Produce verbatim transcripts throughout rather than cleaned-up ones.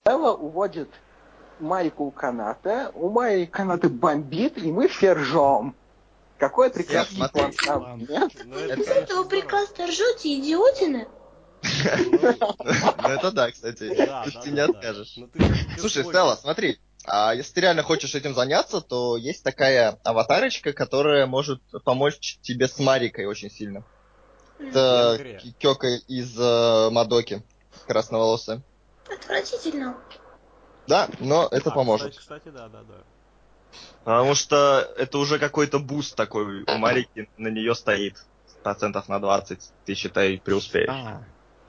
Стелла уводит Марику у каната, у Марики каната бомбит, и мы все ржем. Какой прекрасный план, правда, нет? Вы из этого прекрасно ржете, идиотины? Ну это да, кстати. Ты не откажешь. Слушай, Стелла, смотри. А если ты реально хочешь этим заняться, то есть такая аватарочка, которая может помочь тебе с Марикой очень сильно. Это Кёка из э, Мадоки, красноволосая. Отвратительно. Да, но это А, поможет. Кстати, кстати, да, да, да. Потому что это уже какой-то буст такой у Марики, на нее стоит процентов на двадцать. Ты, считай, преуспеешь. А,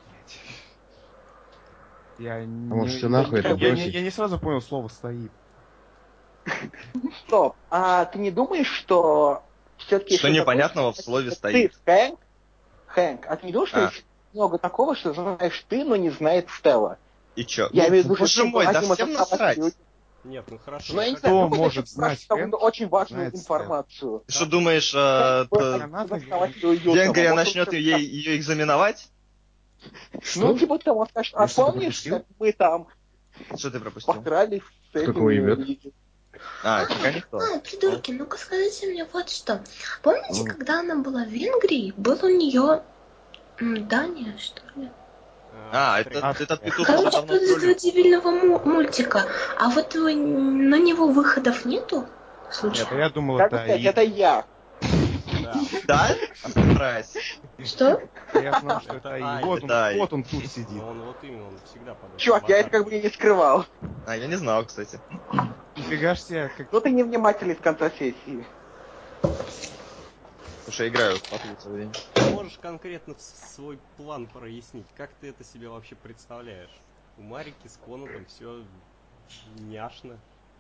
я, может, не, все нахуй я, это я, бросить? не, я не сразу понял слово «стоит». Стоп, а ты не думаешь, что все-таки... Что непонятного в слове «стоит»? Ты, Хэнк, Хэнк, а ты не думаешь, что А. есть много такого, что знаешь ты, но не знает Стелла? И чё? Я Ну, имею в виду, боже что мой, да необходимо всем создавать насрать. люди. Нет, ну хорошо. Ну, я не как- знаю, Кто ну, может хочешь знать спрашивать какую-то Хэнк, очень важную знает информацию. Ты что думаешь, э, т- Венгрия начнет ее, ее экзаменовать? Ну, типа того, скажет, а Я что-то помнишь, пропустил? как мы там Что ты пропустил? подрались с Какого ебет? этими... А, пока никто. А, придурки, ну-ка скажите мне вот что. Помните, когда она была в Венгрии, был у нее Дания, что ли? А, это, А, этот петух Короче, уже давно тот из этого троллит. дебильного му- мультика. А вот его- на него выходов нету? Нет, а Случайно? я думал, Как это... сказать, и- это я. Да. Да? Отправляйся. Что? Я знал, что это Это и. Ай. Вот он, Это Ай. вот он тут сидит. Но он вот именно, он всегда подает. Чувак, я это как бы и не скрывал. А, я не знал, кстати. Нифига ж себе, как... Ну ты невнимательный в конце сессии. Слушай, я играю, смотрю целый день. Ты можешь конкретно с- свой план прояснить? Как ты это себе вообще представляешь? У Марики с Конатом все няшно.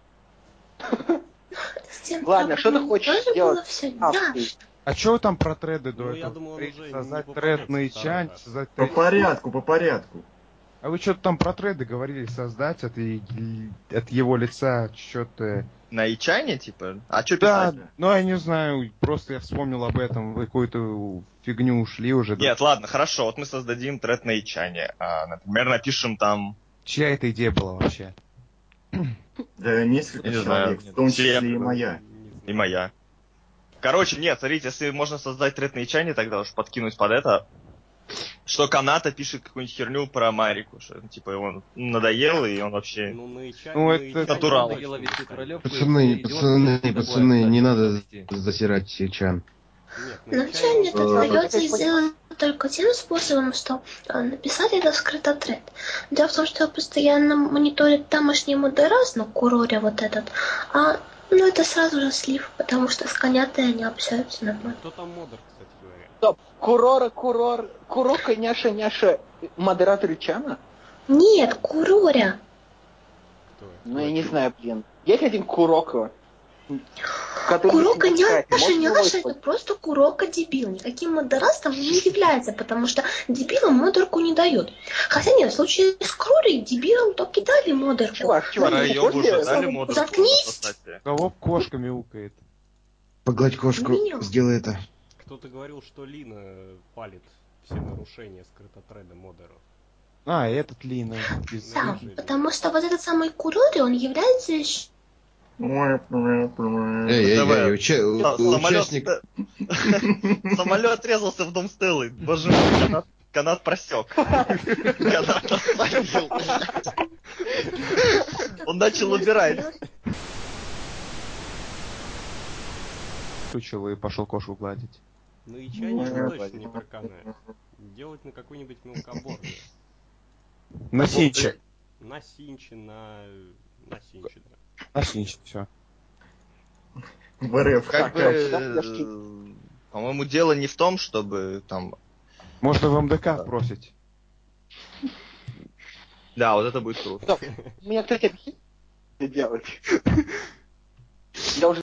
С тем Ладно, что ты Павлом хочешь тоже сделать? было все А, няшно. А чё вы там про треды до Ну, я этого? думаю, он говорили? уже не Создать попадется тред на второй Ичань, раз. создать По тред... порядку, по порядку. А вы что-то там про треды говорили создать от, и- от его лица, что-то... На Ичане, типа? А что Да, писать? ну я не знаю, просто я вспомнил об этом, вы какую-то фигню ушли уже. Нет, ладно, хорошо, вот мы создадим тред на Ичане. А, например, напишем там... Чья это идея была вообще? Да, несколько Я не знаю. человек, в том числе Чья? и моя. Не знаю. И моя. Короче, нет, смотрите, если можно создать тред на Ичане, тогда уж подкинуть под это, что Каната пишет какую-нибудь херню про Марику, что, типа, он надоел, и он вообще... Ну, на Ичане, Ну, на это Ичане натурал. надоело вести троллевку, Пацаны, и пацаны, идиот пацаны, такое не надо вести. засирать Сичан. Нет, Ну, на Ичане это Э, дается это сделать только тем способом, что э, написать это скрыто тред. Дело в том, что постоянно мониторит тамошний модерас на куроре вот этот, а ну это сразу же слив, потому что с конятой они общаются нормально. Кто там модер, кстати говоря? Стоп, Курора, Курор, Курока, Няша, Няша, модератор Ичана? Нет, куроря. Кто? Ну, я не знаю, блин. Есть один Курока, который... Курока не знает, Няша, можно его Няша, это использовать? просто Курока дебил. Никаким модерастом не является, потому что дебилам модерку не дают. Хотя нет, в случае с Крурой дебилам то кидали модерку. Чувак, чувак, Про ты Йогу уже помнишь? дали модер. Заткнись! Кого кошка мяукает? Погладь кошку, Меня. сделай это. Кто-то говорил, что Лина палит все нарушения скрытотреда модеров. А, этот Лина. Без- Да, потому что вот этот самый Курори, он является еще... Эй, эй, Давай. эй, уча- у- Самолет... участник... Самолет резался в дом Стеллы. Боже мой, канат, канат просек. Канат остановил. Он начал убирать. Включил и пошел кошку гладить. На Ичане это точно не проканает. Делать на какой-нибудь мелкоборде. На Синче. На Синче, на... На Синче, да. На Синче, все. В РФ. Как бы, Так, э, по-моему, дело не в том, чтобы там... Можно в МДК бросить. Да, вот это будет круто. Стоп, у меня, кстати, объясните, что делать. Я уже